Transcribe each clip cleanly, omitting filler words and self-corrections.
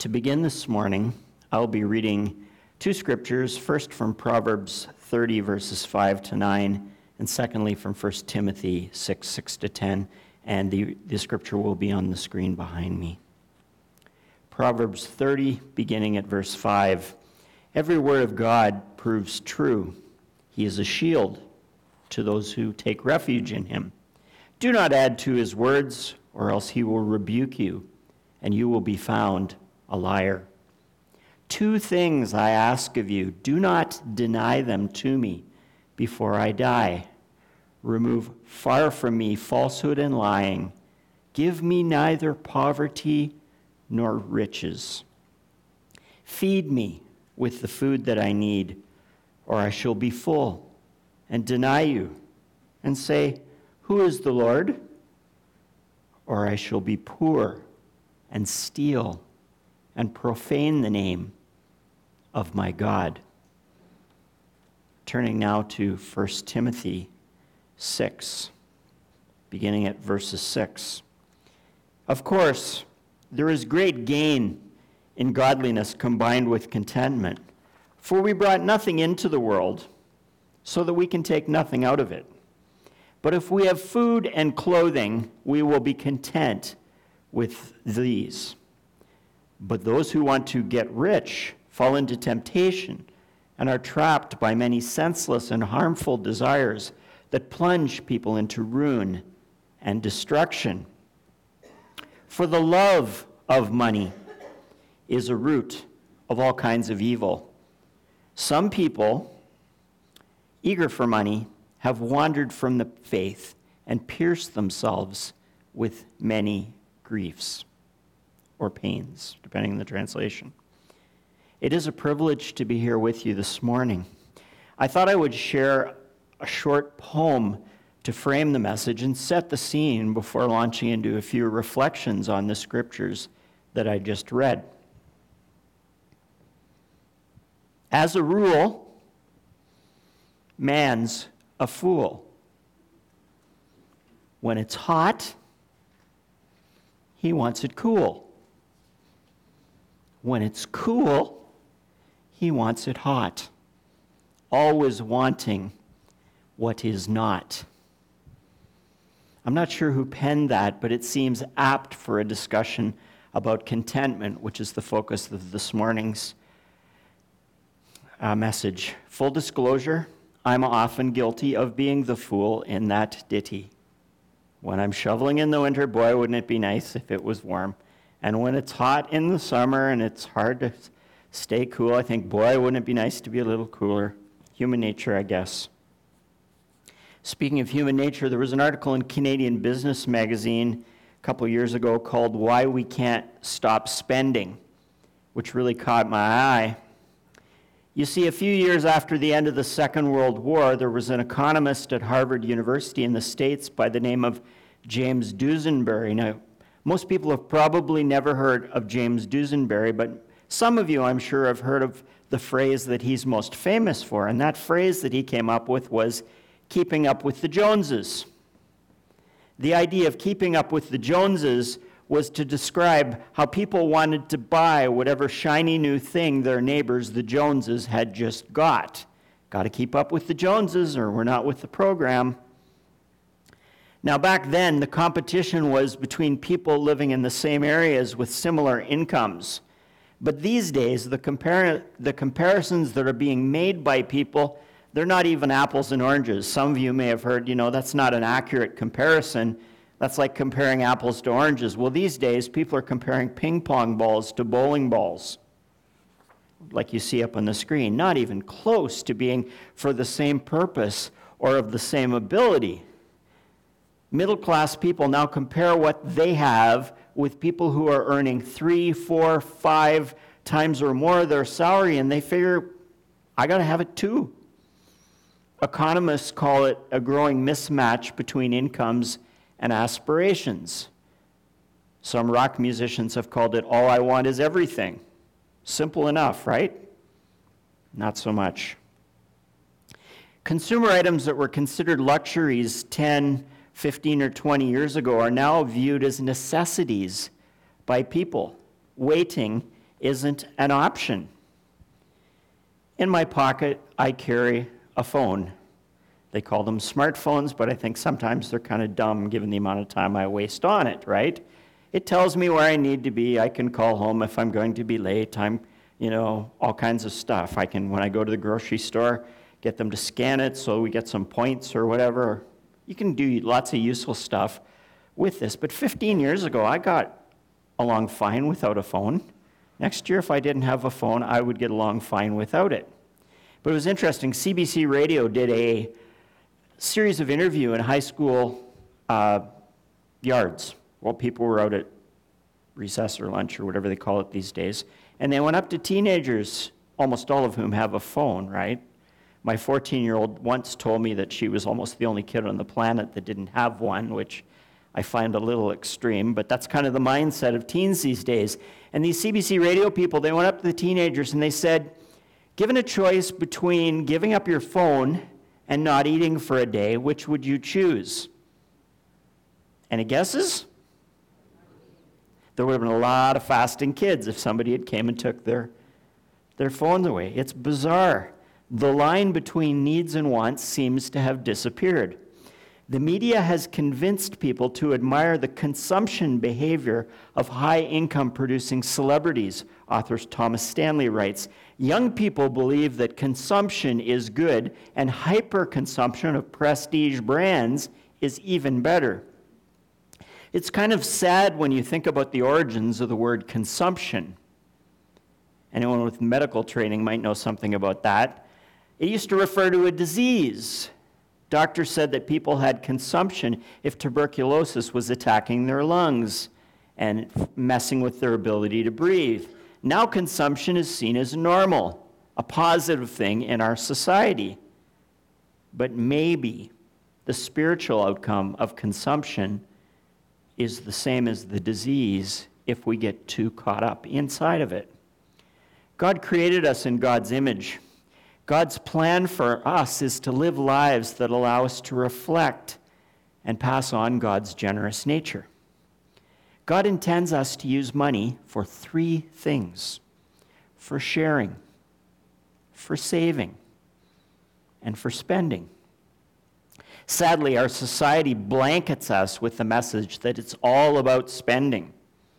To begin this morning, I'll be reading two scriptures, first from Proverbs 30, verses 5 to 9, and secondly from 1 Timothy 6, 6 to 10, and the scripture will be on the screen behind me. Proverbs 30, beginning at verse 5. Every word of God proves true. He is a shield to those who take refuge in him. Do not add to his words, or else he will rebuke you, and you will be found a liar. Two things I ask of you. Do not deny them to me before I die. Remove far from me falsehood and lying. Give me neither poverty nor riches. Feed me with the food that I need, or I shall be full and deny you and say, "Who is the Lord?" Or I shall be poor and steal and profane the name of my God. Turning now to 1 Timothy 6, beginning at verses 6. Of course, there is great gain in godliness combined with contentment, for we brought nothing into the world, so that we can take nothing out of it. But if we have food and clothing, we will be content with these. But those who want to get rich fall into temptation and are trapped by many senseless and harmful desires that plunge people into ruin and destruction. For the love of money is a root of all kinds of evil. Some people, eager for money, have wandered from the faith and pierced themselves with many griefs or pains, depending on the translation. It is a privilege to be here with you this morning. I thought I would share a short poem to frame the message and set the scene before launching into a few reflections on the scriptures that I just read. As a rule, man's a fool. When it's hot, he wants it cool. When it's cool, he wants it hot. Always wanting what is not. I'm not sure who penned that, but it seems apt for a discussion about contentment, which is the focus of this morning's message. Full disclosure, I'm often guilty of being the fool in that ditty. When I'm shoveling in the winter, boy, wouldn't it be nice if it was warm. And when it's hot in the summer and it's hard to stay cool, I think, boy, wouldn't it be nice to be a little cooler. Human nature, I guess. Speaking of human nature, there was an article in Canadian Business Magazine a couple years ago called "Why We Can't Stop Spending," which really caught my eye. You see, a few years after the end of the Second World War, there was an economist at Harvard University in the States by the name of James Dusenberry. Now, most people have probably never heard of James Dusenberry, but some of you, I'm sure, have heard of the phrase that he's most famous for, and that phrase that he came up with was keeping up with the Joneses. The idea of keeping up with the Joneses was to describe how people wanted to buy whatever shiny new thing their neighbors, the Joneses, had just got. Got to keep up with the Joneses or we're not with the program. Now, back then, the competition was between people living in the same areas with similar incomes. But these days, the comparisons that are being made by people, they're not even apples and oranges. Some of you may have heard, that's not an accurate comparison. That's like comparing apples to oranges. Well, these days, people are comparing ping pong balls to bowling balls, like you see up on the screen. Not even close to being for the same purpose or of the same ability. Middle-class people now compare what they have with people who are earning 3, 4, 5 times or more of their salary, and they figure, I got to have it too. Economists call it a growing mismatch between incomes and aspirations. Some rock musicians have called it all I want is everything. Simple enough, right? Not so much. Consumer items that were considered luxuries 10, 15, or 20 years ago are now viewed as necessities by people, waiting isn't an option. In my pocket, I carry a phone. They call them smartphones, but I think sometimes they're kind of dumb given the amount of time I waste on it, right? It tells me where I need to be. I can call home if I'm going to be late. All kinds of stuff. I can, when I go to the grocery store, get them to scan it so we get some points or whatever. You can do lots of useful stuff with this. But 15 years ago, I got along fine without a phone. Next year, if I didn't have a phone, I would get along fine without it. But it was interesting. CBC Radio did a series of interviews in high school yards while people were out at recess or lunch or whatever they call it these days. And they went up to teenagers, almost all of whom have a phone, right? My 14-year-old once told me that she was almost the only kid on the planet that didn't have one, which I find a little extreme, but that's kind of the mindset of teens these days. And these CBC Radio people, they went up to the teenagers and they said, given a choice between giving up your phone and not eating for a day, which would you choose? Any guesses? There would have been a lot of fasting kids if somebody had came and took their phones away. It's bizarre. The line between needs and wants seems to have disappeared. The media has convinced people to admire the consumption behavior of high-income producing celebrities, author Thomas Stanley writes. Young people believe that consumption is good, and hyper-consumption of prestige brands is even better. It's kind of sad when you think about the origins of the word consumption. Anyone with medical training might know something about that. It used to refer to a disease. Doctors said that people had consumption if tuberculosis was attacking their lungs and messing with their ability to breathe. Now consumption is seen as normal, a positive thing in our society. But maybe the spiritual outcome of consumption is the same as the disease if we get too caught up inside of it. God created us in God's image. God's plan for us is to live lives that allow us to reflect and pass on God's generous nature. God intends us to use money for three things: for sharing, for saving, and for spending. Sadly, our society blankets us with the message that it's all about spending.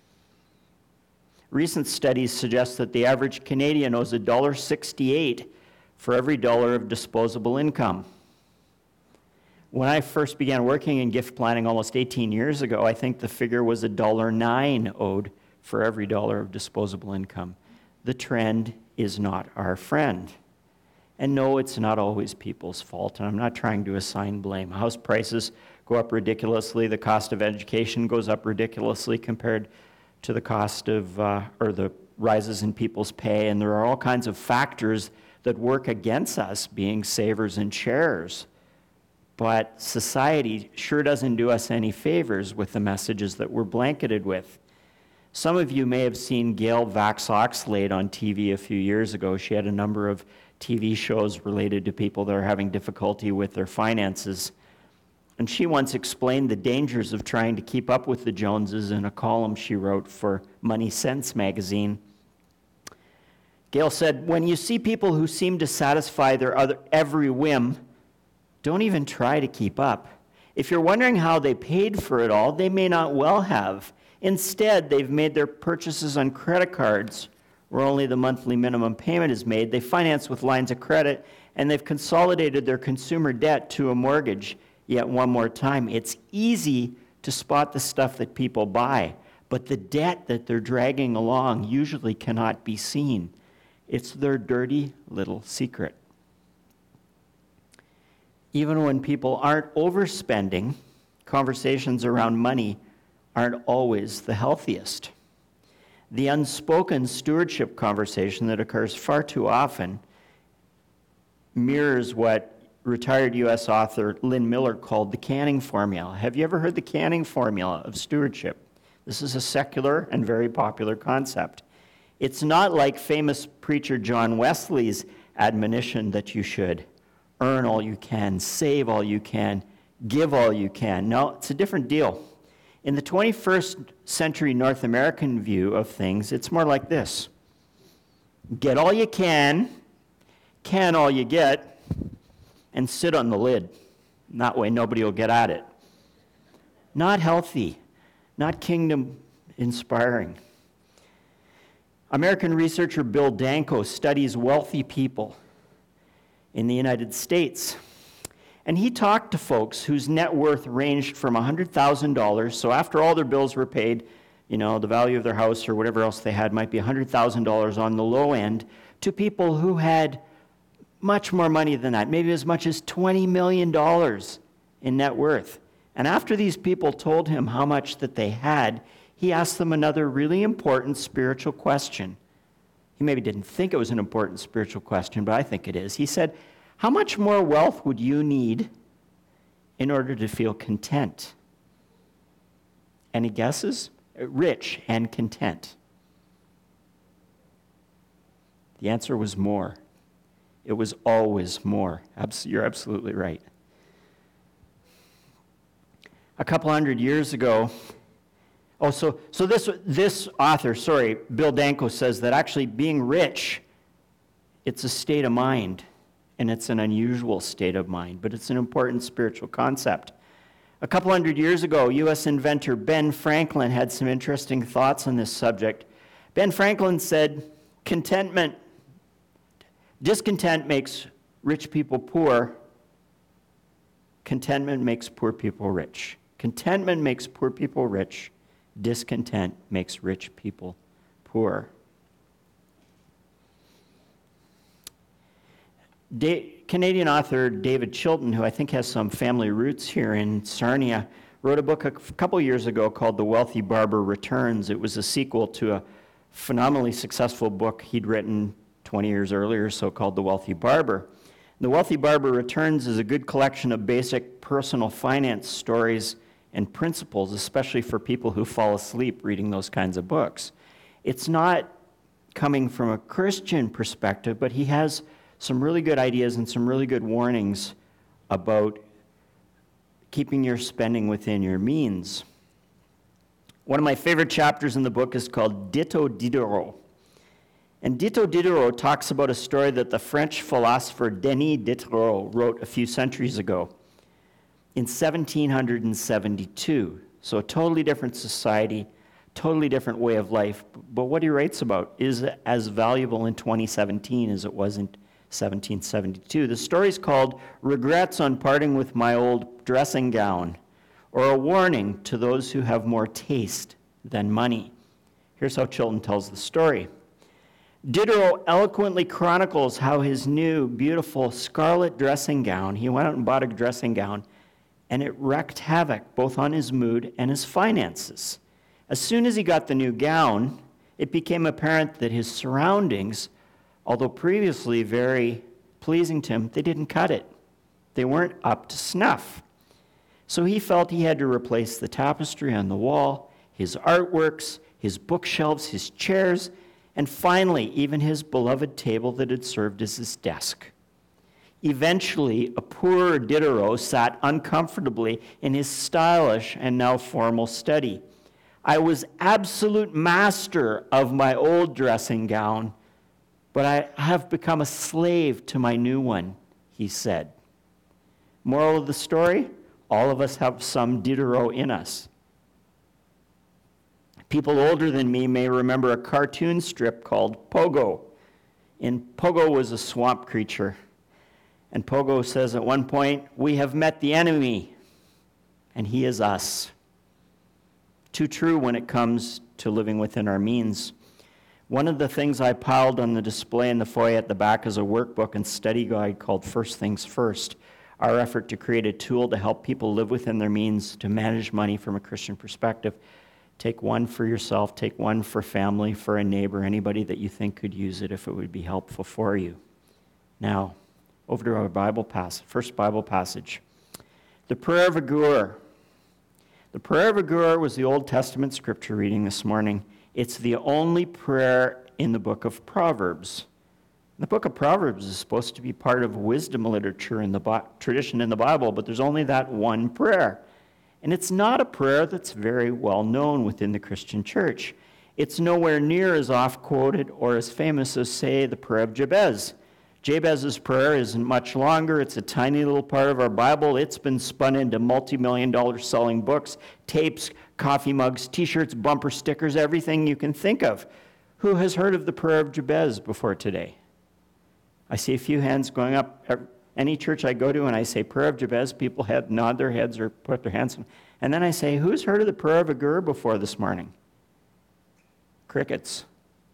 Recent studies suggest that the average Canadian owes $1.68 for every dollar of disposable income. When I first began working in gift planning almost 18 years ago, I think the figure was $1.09 owed for every dollar of disposable income. The trend is not our friend. And no, it's not always people's fault, and I'm not trying to assign blame. House prices go up ridiculously. The cost of education goes up ridiculously compared to the cost of, or the rises in people's pay, and there are all kinds of factors that work against us being savers and sharers. But society sure doesn't do us any favors with the messages that we're blanketed with. Some of you may have seen Gail Vax-Oxlade on TV a few years ago. She had a number of TV shows related to people that are having difficulty with their finances. And she once explained the dangers of trying to keep up with the Joneses in a column she wrote for Money Sense magazine. Gail said, when you see people who seem to satisfy their every whim, don't even try to keep up. If you're wondering how they paid for it all, they may not well have. Instead, they've made their purchases on credit cards where only the monthly minimum payment is made. They finance with lines of credit, and they've consolidated their consumer debt to a mortgage. Yet one more time, it's easy to spot the stuff that people buy, but the debt that they're dragging along usually cannot be seen. It's their dirty little secret. Even when people aren't overspending, conversations around money aren't always the healthiest. The unspoken stewardship conversation that occurs far too often mirrors what retired U.S. author Lynn Miller called the Canning formula. Have you ever heard the Canning formula of stewardship? This is a secular and very popular concept. It's not like famous preacher John Wesley's admonition that you should earn all you can, save all you can, give all you can. No, it's a different deal. In the 21st century North American view of things, it's more like this. Get all you can all you get, and sit on the lid. And that way nobody will get at it. Not healthy, not kingdom inspiring. American researcher Bill Danko studies wealthy people in the United States. And he talked to folks whose net worth ranged from $100,000, so after all their bills were paid, the value of their house or whatever else they had might be $100,000 on the low end, to people who had much more money than that, maybe as much as $20 million in net worth. And after these people told him how much that they had, he asked them another really important spiritual question. He maybe didn't think it was an important spiritual question, but I think it is. He said, how much more wealth would you need in order to feel content? Any guesses? Rich and content. The answer was more. It was always more. You're absolutely right. A couple hundred years ago, so this author, Bill Danko, says that actually being rich, it's a state of mind, and it's an unusual state of mind, but it's an important spiritual concept. A couple hundred years ago, U.S. inventor Ben Franklin had some interesting thoughts on this subject. Ben Franklin said, discontent makes rich people poor. Contentment makes poor people rich. Contentment makes poor people rich. Discontent makes rich people poor. Canadian author David Chilton, who I think has some family roots here in Sarnia, wrote a book a couple years ago called The Wealthy Barber Returns. It was a sequel to a phenomenally successful book he'd written 20 years earlier, so called The Wealthy Barber. The Wealthy Barber Returns is a good collection of basic personal finance stories and principles, especially for people who fall asleep reading those kinds of books. It's not coming from a Christian perspective, but he has some really good ideas and some really good warnings about keeping your spending within your means. One of my favorite chapters in the book is called Ditto Diderot. And Ditto Diderot talks about a story that the French philosopher Denis Diderot wrote a few centuries ago in 1772. So a totally different society, totally different way of life. But what he writes about is as valuable in 2017 as it was in 1772. The story is called Regrets on Parting with My Old Dressing Gown, or a warning to those who have more taste than money. Here's how Chilton tells the story. Diderot eloquently chronicles how his new, beautiful scarlet dressing gown, he went out and bought a dressing gown, and it wreaked havoc both on his mood and his finances. As soon as he got the new gown, it became apparent that his surroundings, although previously very pleasing to him, they didn't cut it. They weren't up to snuff. So he felt he had to replace the tapestry on the wall, his artworks, his bookshelves, his chairs, and finally, even his beloved table that had served as his desk. Eventually, a poor Diderot sat uncomfortably in his stylish and now formal study. I was absolute master of my old dressing gown, but I have become a slave to my new one, he said. Moral of the story? All of us have some Diderot in us. People older than me may remember a cartoon strip called Pogo. Pogo was a swamp creature. And Pogo says at one point, "We have met the enemy, and he is us." Too true when it comes to living within our means. One of the things I piled on the display in the foyer at the back is a workbook and study guide called First Things First, our effort to create a tool to help people live within their means, to manage money from a Christian perspective. Take one for yourself, take one for family, for a neighbor, anybody that you think could use it if it would be helpful for you. Now, over to our Bible passage, first Bible passage. The Prayer of Agur. The Prayer of Agur was the Old Testament scripture reading this morning. It's the only prayer in the book of Proverbs. The book of Proverbs is supposed to be part of wisdom literature in the tradition in the Bible, but there's only that one prayer. And it's not a prayer that's very well known within the Christian church. It's nowhere near as oft-quoted or as famous as, say, the prayer of Jabez. Jabez's prayer isn't much longer. It's a tiny little part of our Bible. It's been spun into multi-million-dollar selling books, tapes, coffee mugs, t-shirts, bumper stickers, everything you can think of. Who has heard of the prayer of Jabez before today? I see a few hands going up. Any church I go to and I say prayer of Jabez, people nod their heads or put their hands on. And then I say, who's heard of the prayer of Agur before this morning? Crickets.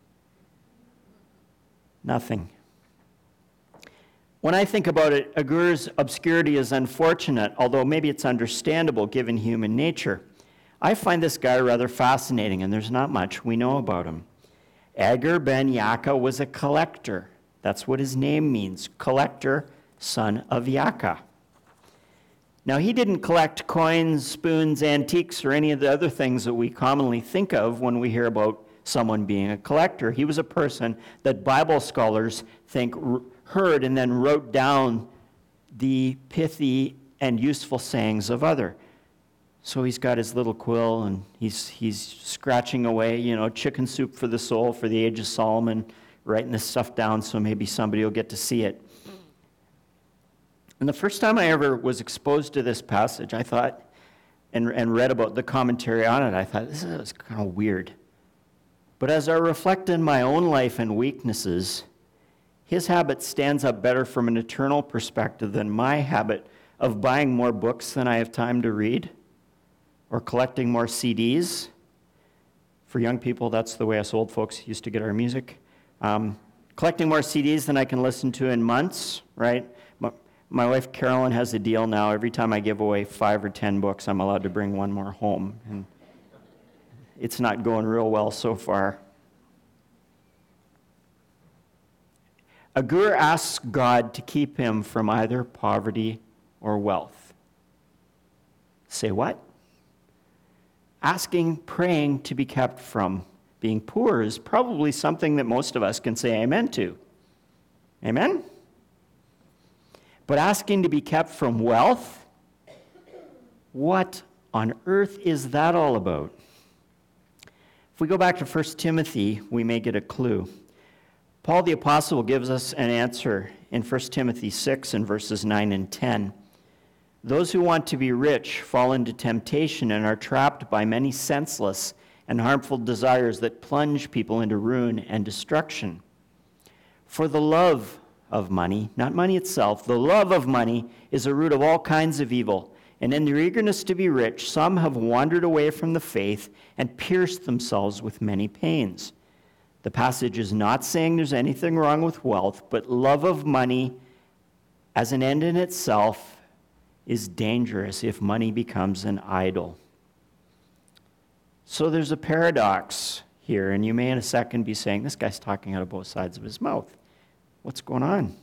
Nothing. When I think about it, Agur's obscurity is unfortunate, although maybe it's understandable given human nature. I find this guy rather fascinating, and there's not much we know about him. Agur ben Yaka was a collector. That's what his name means, collector, son of Yaka. Now, he didn't collect coins, spoons, antiques, or any of the other things that we commonly think of when we hear about someone being a collector. He was a person that Bible scholars think heard and then wrote down the pithy and useful sayings of other. So he's got his little quill and he's scratching away, chicken soup for the soul for the age of Solomon, writing this stuff down so maybe somebody will get to see it. And the first time I ever was exposed to this passage, I thought, and read about the commentary on it, I thought, this is kind of weird. But as I reflect on my own life and weaknesses, his habit stands up better from an eternal perspective than my habit of buying more books than I have time to read or collecting more CDs. For young people, that's the way us old folks used to get our music. Collecting more CDs than I can listen to in months, right? My wife Carolyn has a deal now. Every time I give away 5 or 10 books, I'm allowed to bring one more home. And it's not going real well so far. Agur asks God to keep him from either poverty or wealth. Say what? Praying to be kept from being poor is probably something that most of us can say amen to. Amen? But asking to be kept from wealth? What on earth is that all about? If we go back to 1 Timothy, we may get a clue. Paul the Apostle gives us an answer in 1 Timothy 6 and verses 9 and 10. Those who want to be rich fall into temptation and are trapped by many senseless and harmful desires that plunge people into ruin and destruction. For the love of money, not money itself, the love of money is a root of all kinds of evil. And in their eagerness to be rich, some have wandered away from the faith and pierced themselves with many pains. The passage is not saying there's anything wrong with wealth, but love of money as an end in itself is dangerous if money becomes an idol. So there's a paradox here, and you may in a second be saying, this guy's talking out of both sides of his mouth. What's going on?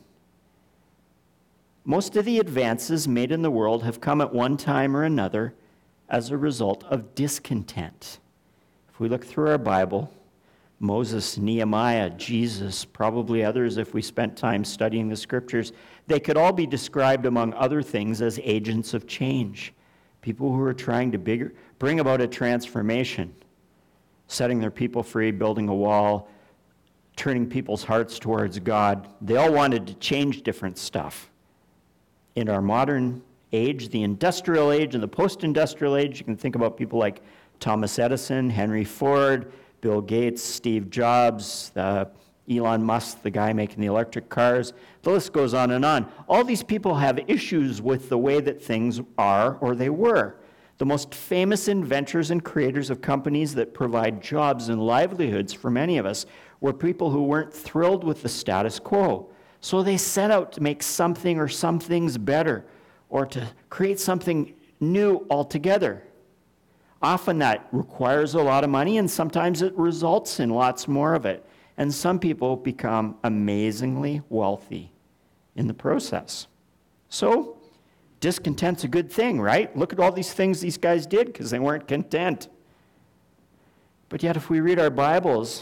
Most of the advances made in the world have come at one time or another as a result of discontent. If we look through our Bible, Moses, Nehemiah, Jesus, probably others if we spent time studying the scriptures, they could all be described among other things as agents of change. People who are trying to bring about a transformation, setting their people free, building a wall, turning people's hearts towards God. They all wanted to change different stuff. In our modern age, the industrial age and the post-industrial age, you can think about people like Thomas Edison, Henry Ford, Bill Gates, Steve Jobs, Elon Musk, the guy making the electric cars. The list goes on and on. All these people have issues with the way that things are or they were. The most famous inventors and creators of companies that provide jobs and livelihoods for many of us were people who weren't thrilled with the status quo. So they set out to make something or some things better or to create something new altogether. Often that requires a lot of money, and sometimes it results in lots more of it. And some people become amazingly wealthy in the process. So, discontent's a good thing, right? Look at all these things these guys did because they weren't content. But yet, if we read our Bibles,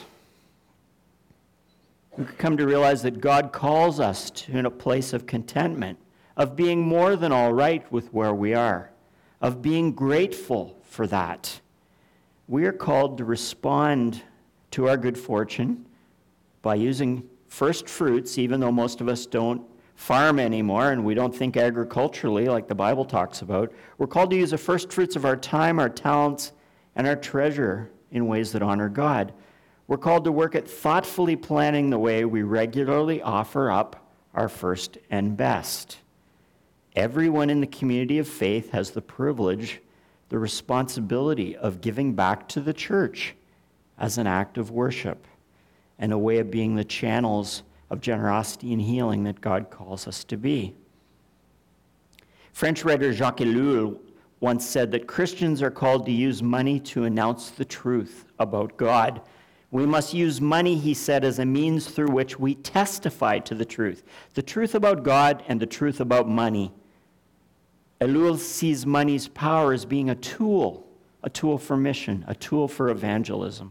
we could come to realize that God calls us to a place of contentment, of being more than all right with where we are, of being grateful for that. We are called to respond to our good fortune by using first fruits, even though most of us don't farm anymore and we don't think agriculturally like the Bible talks about. We're called to use the first fruits of our time, our talents, and our treasure in ways that honor God. We're called to work at thoughtfully planning the way we regularly offer up our first and best. Everyone in the community of faith has the privilege, the responsibility of giving back to the church as an act of worship and a way of being the channels of generosity and healing that God calls us to be. French writer Jacques Ellul once said that Christians are called to use money to announce the truth about God. We must use money, he said, as a means through which we testify to the truth about God and the truth about money. Ellul sees money's power as being a tool for mission, a tool for evangelism.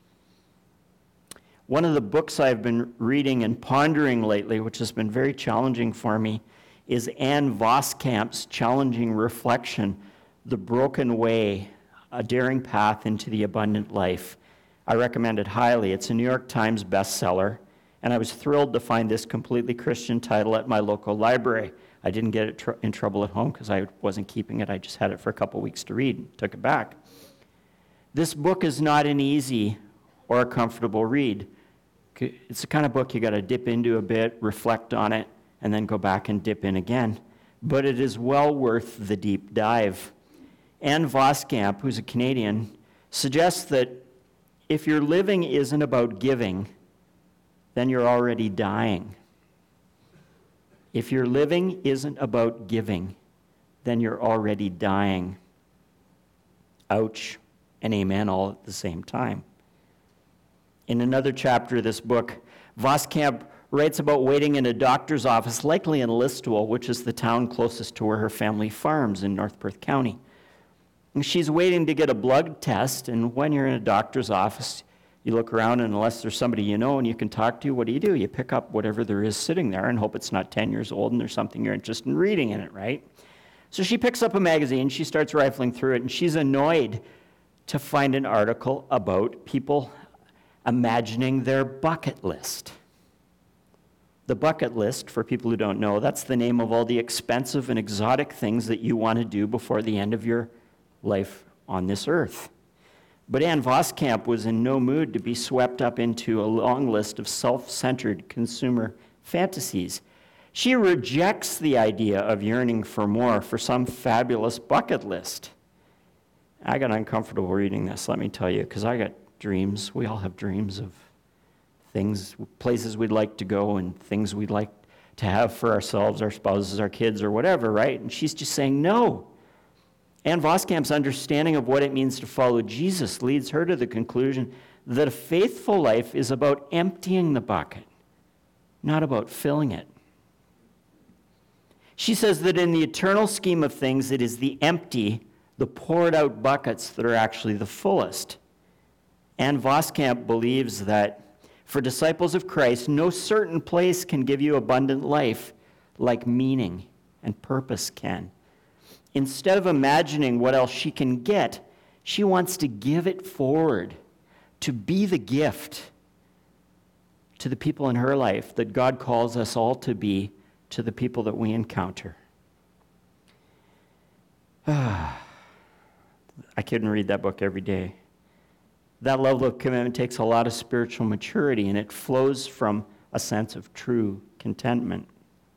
One of the books I've been reading and pondering lately, which has been very challenging for me, is Anne Voskamp's challenging reflection, The Broken Way, A Daring Path into the Abundant Life. I recommend it highly. It's a New York Times bestseller, and I was thrilled to find this completely Christian title at my local library. I didn't get it in trouble at home because I wasn't keeping it. I just had it for a couple weeks to read and took it back. This book is not an easy or a comfortable read. It's the kind of book you got to dip into a bit, reflect on it, and then go back and dip in again. But it is well worth the deep dive. Anne Voskamp, who's a Canadian, suggests that if your living isn't about giving, then you're already dying. If your living isn't about giving, then you're already dying. Ouch and amen all at the same time. In another chapter of this book, Voskamp writes about waiting in a doctor's office, likely in Listowel, which is the town closest to where her family farms in North Perth County. And she's waiting to get a blood test, and when you're in a doctor's office, you look around, and unless there's somebody you know and you can talk to, what do? You pick up whatever there is sitting there and hope it's not 10 years old and there's something you're interested in reading in it, right? So she picks up a magazine, she starts rifling through it, and she's annoyed to find an article about people imagining their bucket list. The bucket list, for people who don't know, that's the name of all the expensive and exotic things that you want to do before the end of your life on this earth. But Anne Voskamp was in no mood to be swept up into a long list of self-centered consumer fantasies. She rejects the idea of yearning for more, for some fabulous bucket list. I got uncomfortable reading this, let me tell you, because I got dreams. We all have dreams of things, places we'd like to go and things we'd like to have for ourselves, our spouses, our kids, or whatever, right? And she's just saying no. Anne Voskamp's understanding of what it means to follow Jesus leads her to the conclusion that a faithful life is about emptying the bucket, not about filling it. She says that in the eternal scheme of things, it is the empty, the poured out buckets that are actually the fullest. Anne Voskamp believes that for disciples of Christ, no certain place can give you abundant life like meaning and purpose can. Instead of imagining what else she can get, she wants to give it forward, to be the gift to the people in her life that God calls us all to be to the people that we encounter. I couldn't read that book every day. That level of commitment takes a lot of spiritual maturity, and it flows from a sense of true contentment.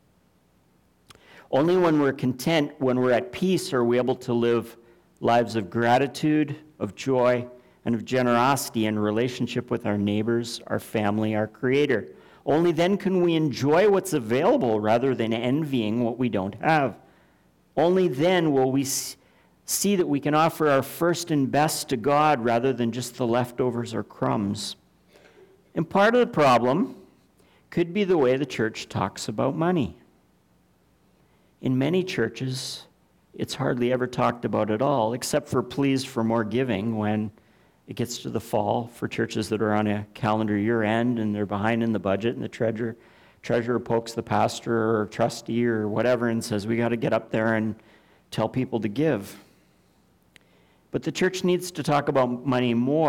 Only when we're content, when we're at peace, are we able to live lives of gratitude, of joy, and of generosity in relationship with our neighbors, our family, our Creator. Only then can we enjoy what's available rather than envying what we don't have. Only then will we see that we can offer our first and best to God rather than just the leftovers or crumbs. And part of the problem could be the way the church talks about money. In many churches, it's hardly ever talked about at all, except for pleas for more giving when it gets to the fall for churches that are on a calendar year end and they're behind in the budget, and the treasurer pokes the pastor or trustee or whatever and says, we got to get up there and tell people to give. But the church needs to talk about money more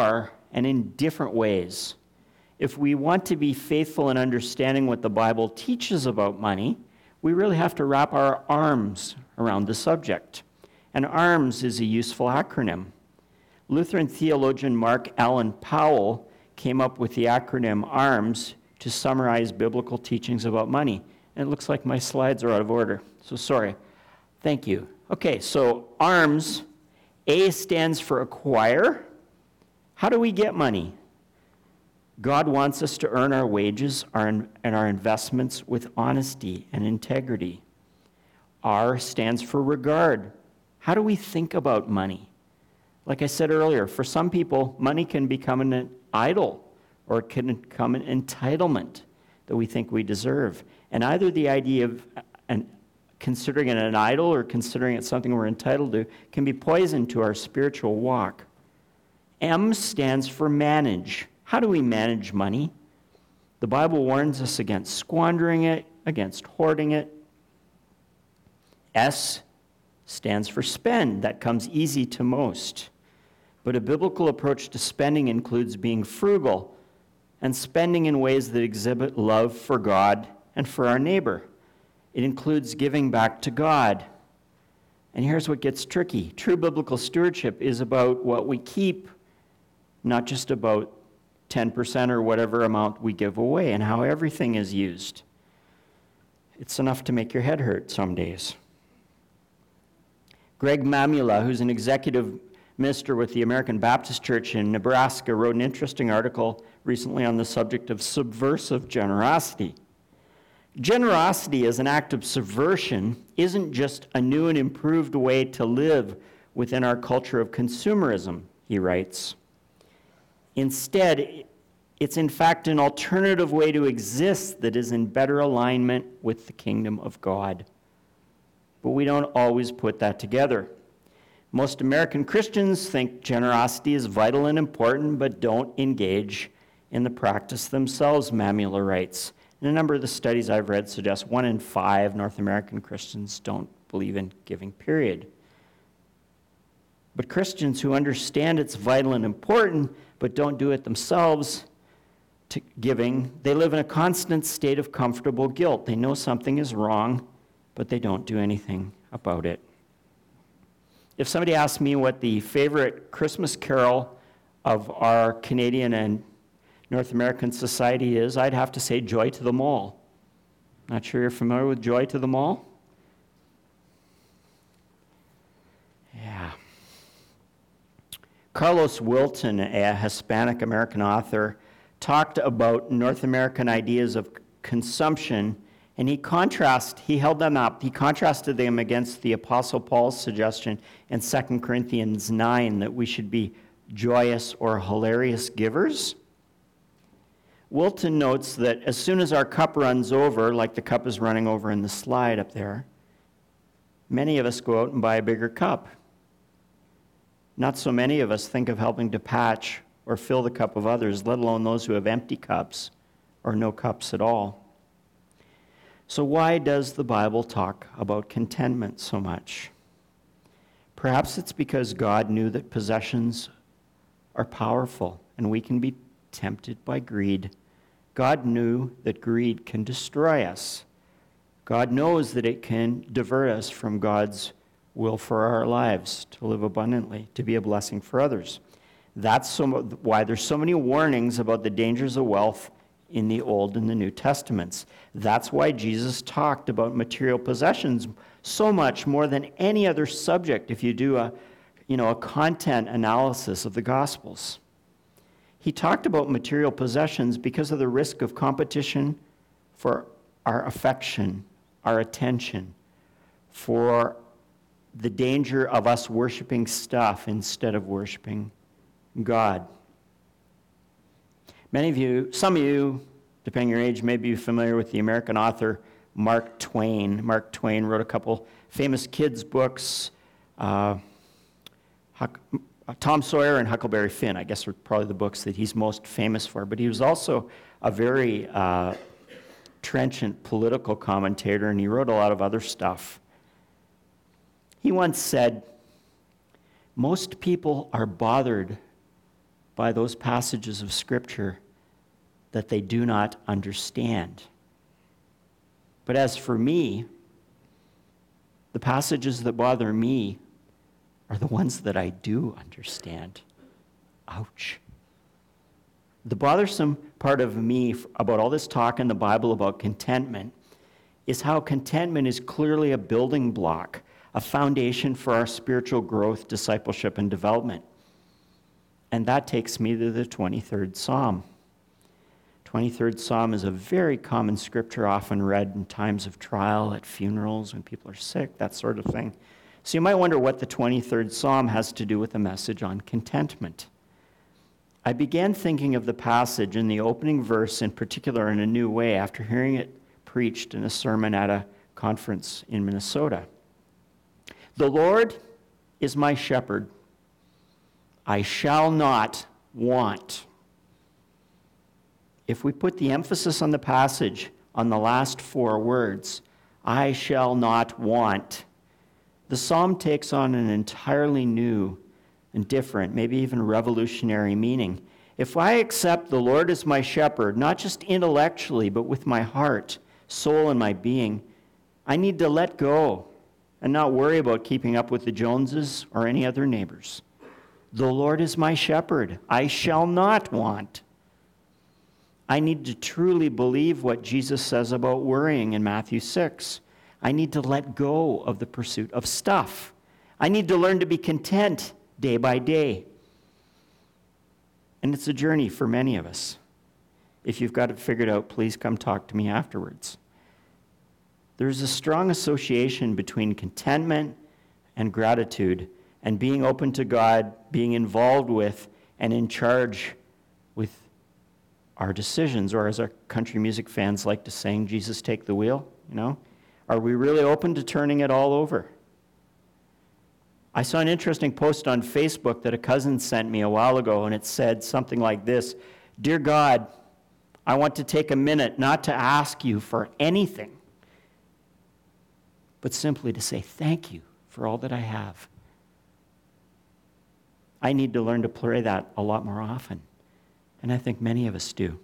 and in different ways. If we want to be faithful in understanding what the Bible teaches about money, we really have to wrap our arms around the subject. And ARMS is a useful acronym. Lutheran theologian Mark Allen Powell came up with the acronym ARMS to summarize biblical teachings about money. And it looks like my slides are out of order, so sorry. Thank you. Okay, so ARMS, A stands for acquire. How do we get money? God wants us to earn our wages and our investments with honesty and integrity. R stands for regard. How do we think about money? Like I said earlier, for some people, money can become an idol, or it can become an entitlement that we think we deserve. And either the idea of considering it an idol or considering it something we're entitled to can be poison to our spiritual walk. M stands for manage. How do we manage money? The Bible warns us against squandering it, against hoarding it. S stands for spend. That comes easy to most. But a biblical approach to spending includes being frugal and spending in ways that exhibit love for God and for our neighbor. It includes giving back to God. And here's what gets tricky. True biblical stewardship is about what we keep, not just about 10% or whatever amount we give away and how everything is used. It's enough to make your head hurt some days. Greg Mamula, who's an executive minister with the American Baptist Church in Nebraska, wrote an interesting article recently on the subject of subversive generosity. Generosity as an act of subversion isn't just a new and improved way to live within our culture of consumerism, he writes. Instead, it's in fact an alternative way to exist that is in better alignment with the kingdom of God. But we don't always put that together. Most American Christians think generosity is vital and important, but don't engage in the practice themselves, Mamula writes. And a number of the studies I've read suggest 1 in 5 North American Christians don't believe in giving, period. But Christians who understand it's vital and important, but don't do it themselves to giving, they live in a constant state of comfortable guilt. They know something is wrong, but they don't do anything about it. If somebody asked me what the favorite Christmas carol of our Canadian and North American society is, I'd have to say Joy to the Mall. Not sure you're familiar with Joy to the Mall? Yeah. Carlos Wilton, a Hispanic American author, talked about North American ideas of consumption, and he held them up. He contrasted them against the Apostle Paul's suggestion in 2 Corinthians 9 that we should be joyous or hilarious givers. Wilton notes that as soon as our cup runs over, like the cup is running over in the slide up there, many of us go out and buy a bigger cup. Not so many of us think of helping to patch or fill the cup of others, let alone those who have empty cups or no cups at all. So why does the Bible talk about contentment so much? Perhaps it's because God knew that possessions are powerful and we can be tempted by greed. God knew that greed can destroy us. God knows that it can divert us from God's will for our lives, to live abundantly, to be a blessing for others. That's why there's so many warnings about the dangers of wealth in the Old and the New Testaments. That's why Jesus talked about material possessions so much more than any other subject if you do a content analysis of the Gospels. He talked about material possessions because of the risk of competition for our affection, our attention, for the danger of us worshiping stuff instead of worshiping God. Some of you, depending on your age, may be familiar with the American author Mark Twain. Mark Twain wrote a couple famous kids' books, Tom Sawyer and Huckleberry Finn, I guess, are probably the books that he's most famous for. But he was also a very trenchant political commentator, and he wrote a lot of other stuff. He once said, "Most people are bothered by those passages of Scripture that they do not understand. But as for me, the passages that bother me are the ones that I do understand. Ouch. The bothersome part of me about all this talk in the Bible about contentment is how contentment is clearly a building block, a foundation for our spiritual growth, discipleship, and development. And that takes me to the 23rd Psalm. 23rd Psalm is a very common scripture, often read in times of trial, at funerals, when people are sick, that sort of thing. So you might wonder what the 23rd Psalm has to do with a message on contentment. I began thinking of the passage in the opening verse in particular in a new way after hearing it preached in a sermon at a conference in Minnesota. The Lord is my shepherd. I shall not want. If we put the emphasis on the passage on the last four words, I shall not want, the psalm takes on an entirely new and different, maybe even revolutionary meaning. If I accept the Lord as my shepherd, not just intellectually, but with my heart, soul, and my being, I need to let go and not worry about keeping up with the Joneses or any other neighbors. The Lord is my shepherd. I shall not want. I need to truly believe what Jesus says about worrying in Matthew 6. I need to let go of the pursuit of stuff. I need to learn to be content day by day. And it's a journey for many of us. If you've got it figured out, please come talk to me afterwards. There's a strong association between contentment and gratitude and being open to God, being involved with and in charge with our decisions, or as our country music fans like to sing, Jesus take the wheel, Are we really open to turning it all over? I saw an interesting post on Facebook that a cousin sent me a while ago, and it said something like this: Dear God, I want to take a minute not to ask you for anything, but simply to say thank you for all that I have. I need to learn to pray that a lot more often, and I think many of us do.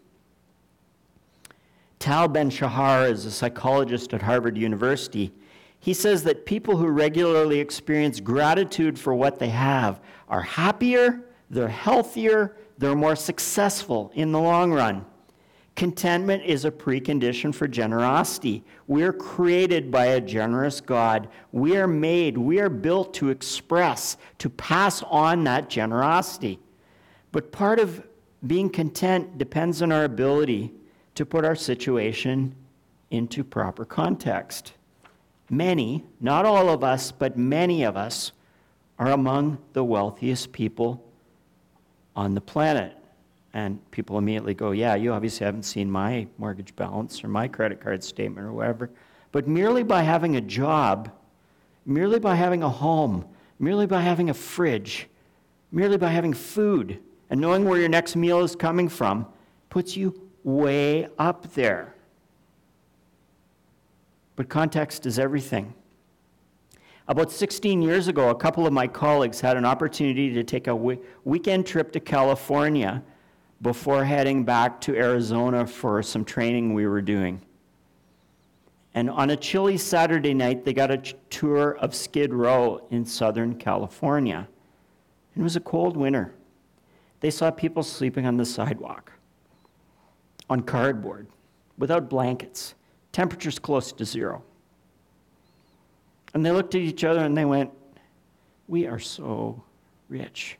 Tal Ben-Shahar is a psychologist at Harvard University. He says that people who regularly experience gratitude for what they have are happier, they're healthier, they're more successful in the long run. Contentment is a precondition for generosity. We're created by a generous God. We are built to express, to pass on that generosity. But part of being content depends on our ability to put our situation into proper context. Many, not all of us, but many of us are among the wealthiest people on the planet. And people immediately go, yeah, you obviously haven't seen my mortgage balance or my credit card statement or whatever. But merely by having a job, merely by having a home, merely by having a fridge, merely by having food, and knowing where your next meal is coming from, puts you way up there. But context is everything. About 16 years ago, a couple of my colleagues had an opportunity to take a weekend trip to California before heading back to Arizona for some training we were doing. And on a chilly Saturday night, they got a tour of Skid Row in Southern California. It was a cold winter. They saw people sleeping on the sidewalk, on cardboard, without blankets, temperatures close to zero. And they looked at each other and they went, we are so rich.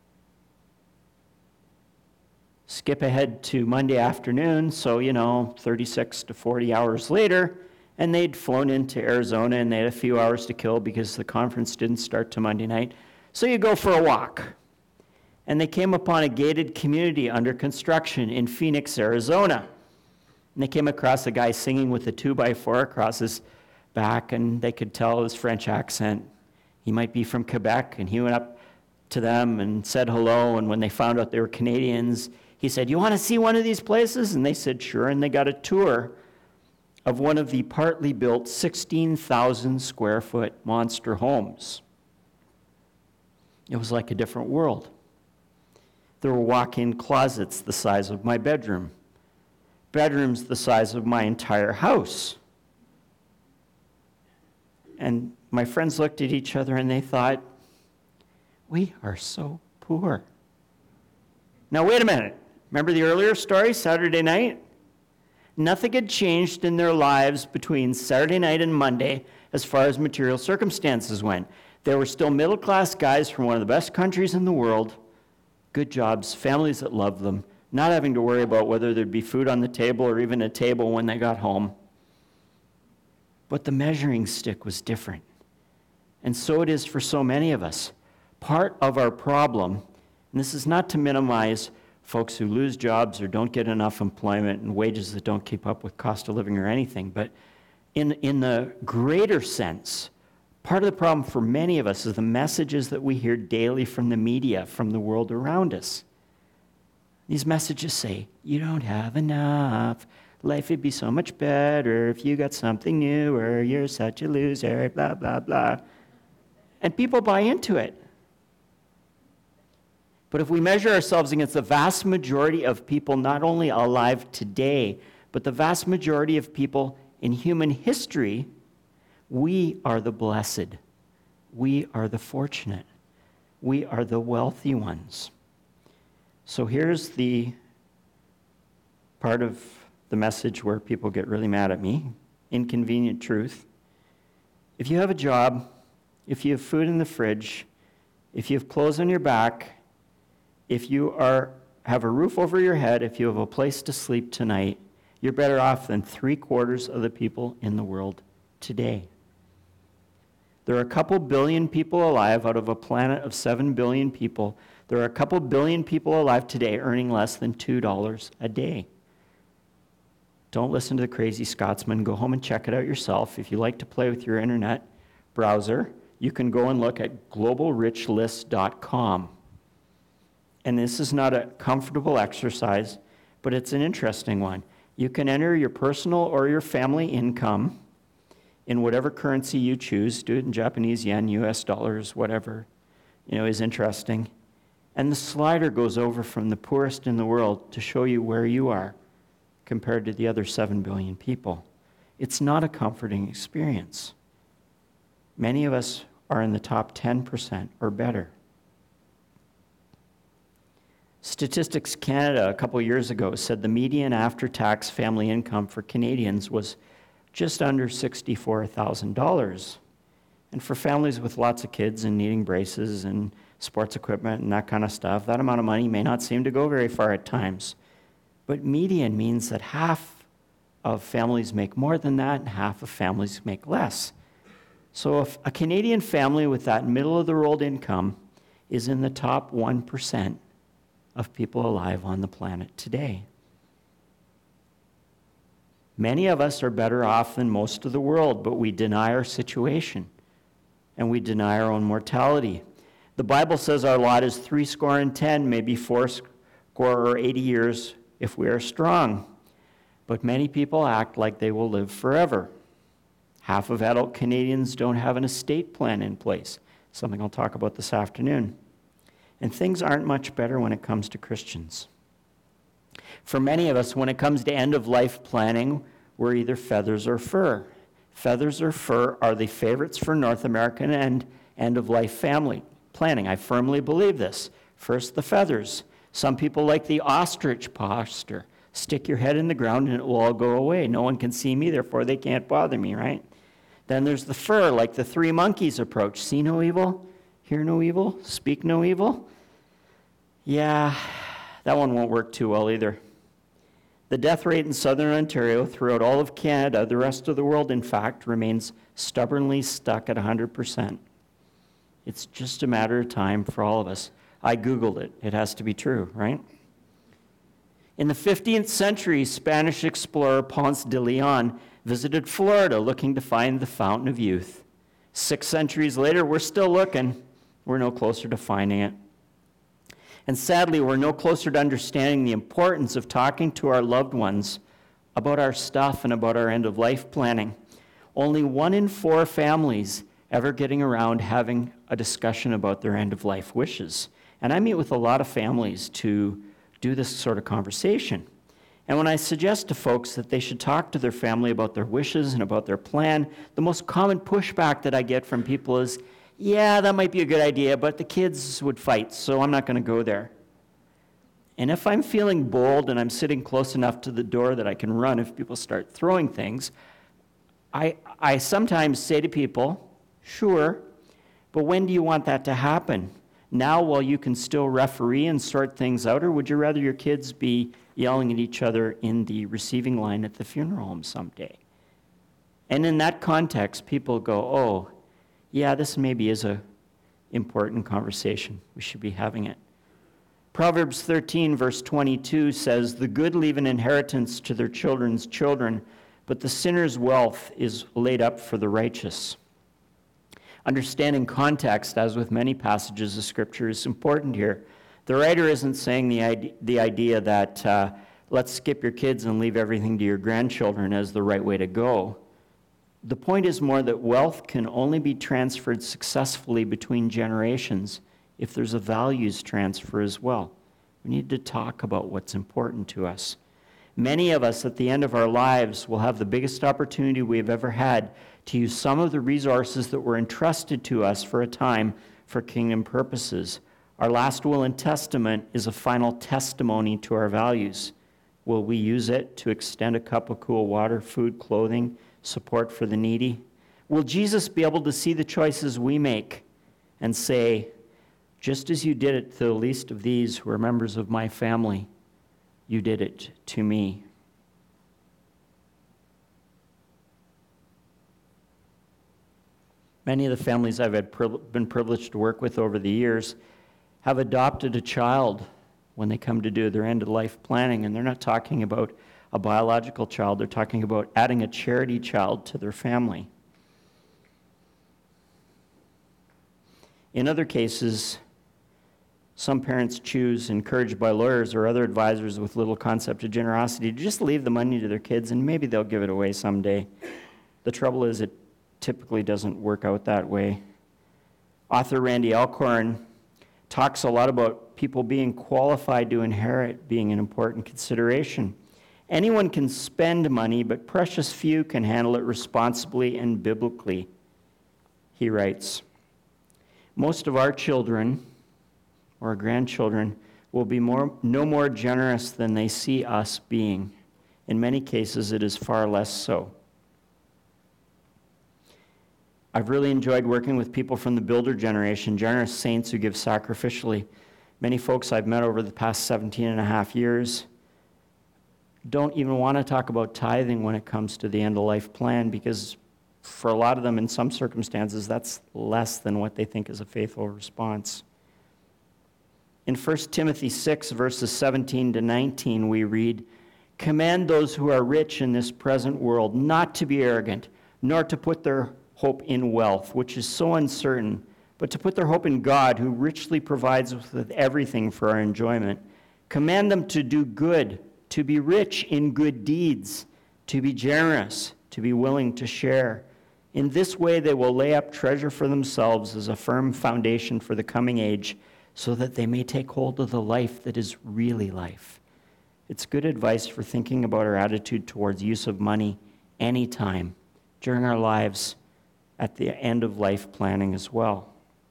Skip ahead to Monday afternoon, so 36 to 40 hours later, and they'd flown into Arizona and they had a few hours to kill because the conference didn't start till Monday night. So you go for a walk. And they came upon a gated community under construction in Phoenix, Arizona. And they came across a guy singing with a 2x4 across his back, and they could tell his French accent. He might be from Quebec, and he went up to them and said hello, and when they found out they were Canadians, he said, you want to see one of these places? And they said, sure, and they got a tour of one of the partly built 16,000 square foot monster homes. It was like a different world. There were walk-in closets the size of my bedroom. Bedrooms the size of my entire house. And my friends looked at each other and they thought, we are so poor. Now, wait a minute. Remember the earlier story, Saturday night? Nothing had changed in their lives between Saturday night and Monday as far as material circumstances went. They were still middle-class guys from one of the best countries in the world, good jobs, families that loved them, not having to worry about whether there'd be food on the table or even a table when they got home. But the measuring stick was different. And so it is for so many of us. Part of our problem, and this is not to minimize folks who lose jobs or don't get enough employment and wages that don't keep up with cost of living or anything, but in the greater sense, part of the problem for many of us is the messages that we hear daily from the media, from the world around us. These messages say, you don't have enough. Life would be so much better if you got something new, or you're such a loser, blah, blah, blah. And people buy into it. But if we measure ourselves against the vast majority of people not only alive today, but the vast majority of people in human history, we are the blessed. We are the fortunate. We are the wealthy ones. So here's the part of the message where people get really mad at me. Inconvenient truth. If you have a job, if you have food in the fridge, if you have clothes on your back, if you have a roof over your head, if you have a place to sleep tonight, you're better off than 3/4 of the people in the world today. There are a couple billion people alive out of a planet of 7 billion people. There are a couple billion people alive today earning less than $2 a day. Don't listen to the crazy Scotsman. Go home and check it out yourself. If you like to play with your internet browser, you can go and look at globalrichlist.com. And this is not a comfortable exercise, but it's an interesting one. You can enter your personal or your family income in whatever currency you choose. Do it in Japanese yen, US dollars, whatever, is interesting. And the slider goes over from the poorest in the world to show you where you are compared to the other 7 billion people. It's not a comforting experience. Many of us are in the top 10% or better. Statistics Canada a couple years ago said the median after-tax family income for Canadians was just under $64,000. And for families with lots of kids and needing braces and sports equipment and that kind of stuff, that amount of money may not seem to go very far at times. But median means that half of families make more than that and half of families make less. So if a Canadian family with that middle-of-the-road income is in the top 1% of people alive on the planet today. Many of us are better off than most of the world, but we deny our situation and we deny our own mortality. The Bible says our lot is 70, maybe 80 or 80 years if we are strong. But many people act like they will live forever. Half of adult Canadians don't have an estate plan in place, something I'll talk about this afternoon. And things aren't much better when it comes to Christians. For many of us, when it comes to end-of-life planning, we're either feathers or fur. Feathers or fur are the favorites for North American and end-of-life family planning. I firmly believe this. First, the feathers. Some people like the ostrich posture. Stick your head in the ground and it will all go away. No one can see me, therefore they can't bother me, right? Then there's the fur, like the 3 monkeys approach. See no evil, hear no evil, speak no evil. Yeah, that one won't work too well either. The death rate in southern Ontario, throughout all of Canada, the rest of the world, in fact, remains stubbornly stuck at 100%. It's just a matter of time for all of us. I Googled it. It has to be true, right? In the 15th century, Spanish explorer Ponce de Leon visited Florida looking to find the fountain of youth. 6 centuries later, we're still looking. We're no closer to finding it. And sadly, we're no closer to understanding the importance of talking to our loved ones about our stuff and about our end-of-life planning. Only 1 in 4 families ever getting around having a discussion about their end-of-life wishes. And I meet with a lot of families to do this sort of conversation. And when I suggest to folks that they should talk to their family about their wishes and about their plan, the most common pushback that I get from people is, yeah, that might be a good idea, but the kids would fight, so I'm not going to go there. And if I'm feeling bold and I'm sitting close enough to the door that I can run if people start throwing things, I sometimes say to people, sure, but when do you want that to happen? Now, while you can still referee and sort things out, or would you rather your kids be yelling at each other in the receiving line at the funeral home someday? And in that context, people go, oh, yeah, this maybe is an important conversation. We should be having it. Proverbs 13, verse 22 says, the good leave an inheritance to their children's children, but the sinner's wealth is laid up for the righteous. Understanding context, as with many passages of Scripture, is important here. The writer isn't saying the idea that let's skip your kids and leave everything to your grandchildren as the right way to go. The point is more that wealth can only be transferred successfully between generations if there's a values transfer as well. We need to talk about what's important to us. Many of us at the end of our lives will have the biggest opportunity we've ever had to use some of the resources that were entrusted to us for a time for kingdom purposes. Our last will and testament is a final testimony to our values. Will we use it to extend a cup of cool water, food, clothing, support for the needy? Will Jesus be able to see the choices we make and say, just as you did it to the least of these who are members of my family, you did it to me? Many of the families I've been privileged to work with over the years have adopted a child when they come to do their end-of-life planning, and they're not talking about a biological child, they're talking about adding a charity child to their family. In other cases, some parents choose, encouraged by lawyers or other advisors with little concept of generosity, to just leave the money to their kids, and maybe they'll give it away someday. The trouble is it typically doesn't work out that way. Author Randy Alcorn talks a lot about people being qualified to inherit being an important consideration. Anyone can spend money, but precious few can handle it responsibly and biblically, he writes. Most of our children or our grandchildren will be no more generous than they see us being. In many cases, it is far less so. I've really enjoyed working with people from the builder generation, generous saints who give sacrificially. Many folks I've met over the past 17 and a half years don't even want to talk about tithing when it comes to the end-of-life plan, because for a lot of them, in some circumstances, that's less than what they think is a faithful response. In 1 Timothy 6, verses 17 to 19, we read, "Command those who are rich in this present world not to be arrogant, nor to put their hope in wealth, which is so uncertain, but to put their hope in God, who richly provides us with everything for our enjoyment. Command them to do good, to be rich in good deeds, to be generous, to be willing to share. In this way they will lay up treasure for themselves as a firm foundation for the coming age, so that they may take hold of the life that is really life." It's good advice for thinking about our attitude towards use of money anytime during our lives, at the end of life planning as well.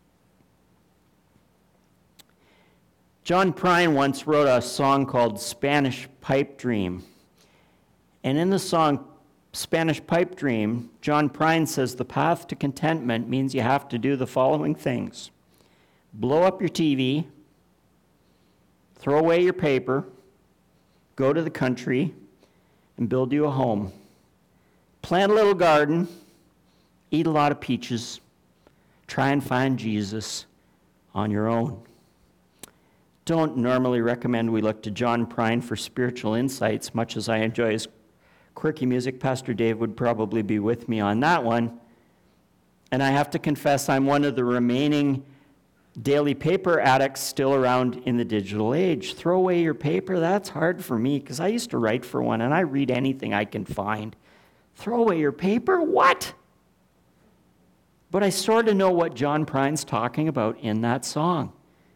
John Prine once wrote a song called Spanish Pipe Dream. And in the song Spanish Pipe Dream, John Prine says the path to contentment means you have to do the following things: blow up your TV, throw away your paper, go to the country, and build you a home. Plant a little garden, eat a lot of peaches, try and find Jesus on your own. Don't normally recommend we look to John Prine for spiritual insights. Much as I enjoy his quirky music, Pastor Dave would probably be with me on that one. And I have to confess, I'm one of the remaining daily paper addicts still around in the digital age. Throw away your paper? That's hard for me, because I used to write for one, and I read anything I can find. Throw away your paper? What? But I sort of know what John Prine's talking about in that song.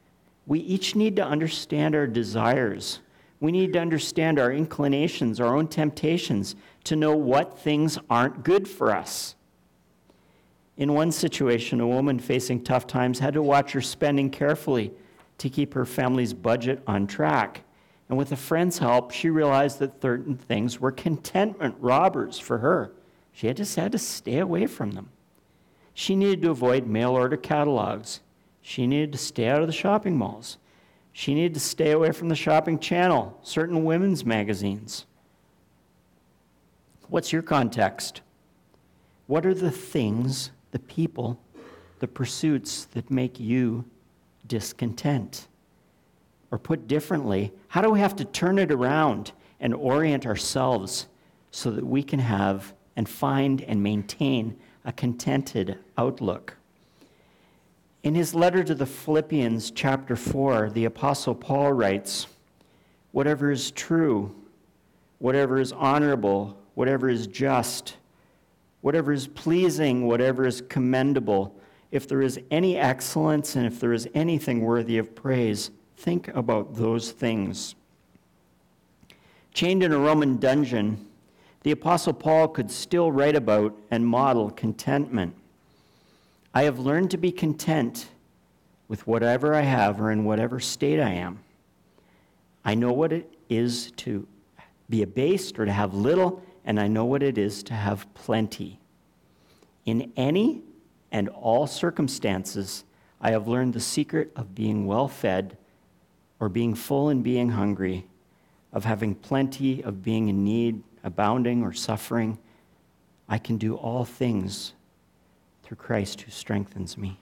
We each need to understand our desires. We need to understand our inclinations, our own temptations, to know what things aren't good for us. In one situation, a woman facing tough times had to watch her spending carefully to keep her family's budget on track. And with a friend's help, she realized that certain things were contentment robbers for her. She just had to stay away from them. She needed to avoid mail-order catalogs. She needed to stay out of the shopping malls. She needed to stay away from the shopping channel, certain women's magazines. What's your context? What are the things, the people, the pursuits that make you discontent? Or put differently, how do we have to turn it around and orient ourselves so that we can have and find and maintain a contented outlook? In his letter to the Philippians, chapter 4, the Apostle Paul writes, "Whatever is true, whatever is honorable, whatever is just, whatever is pleasing, whatever is commendable, if there is any excellence and if there is anything worthy of praise, think about those things." Chained in a Roman dungeon, the Apostle Paul could still write about and model contentment. "I have learned to be content with whatever I have or in whatever state I am. I know what it is to be abased or to have little, and I know what it is to have plenty. In any and all circumstances, I have learned the secret of being well fed or being full and being hungry, of having plenty, of being in need, abounding or suffering. I can do all things through Christ who strengthens me."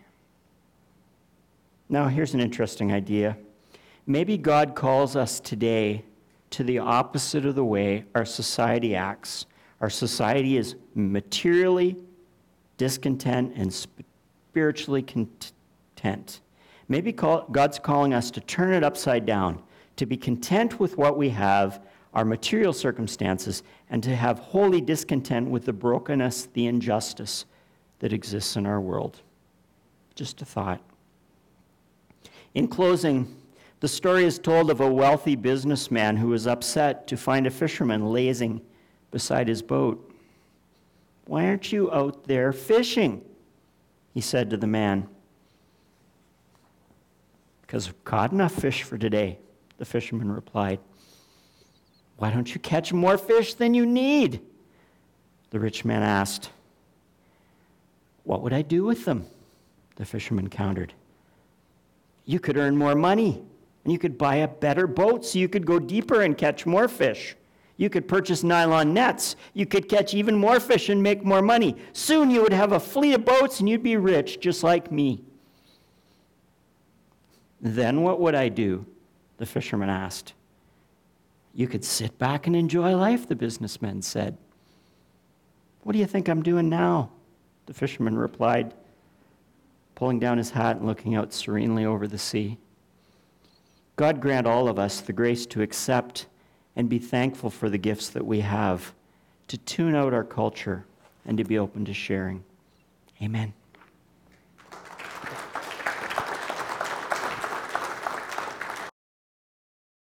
Now, here's an interesting idea. Maybe God calls us today to the opposite of the way our society acts. Our society is materially discontent and spiritually content. Maybe God's calling us to turn it upside down, to be content with what we have, our material circumstances, and to have holy discontent with the brokenness, the injustice that exists in our world. Just a thought. In closing, the story is told of a wealthy businessman who was upset to find a fisherman lazing beside his boat. "Why aren't you out there fishing?" he said to the man. "Because I've caught enough fish for today," the fisherman replied. "Why don't you catch more fish than you need?" the rich man asked. "What would I do with them?" the fisherman countered. "You could earn more money, and you could buy a better boat so you could go deeper and catch more fish. You could purchase nylon nets. You could catch even more fish and make more money. Soon you would have a fleet of boats and you'd be rich just like me." "Then what would I do?" the fisherman asked. "You could sit back and enjoy life," the businessman said. "What do you think I'm doing now?" the fisherman replied, pulling down his hat and looking out serenely over the sea. God grant all of us the grace to accept and be thankful for the gifts that we have, to tune out our culture, and to be open to sharing. Amen.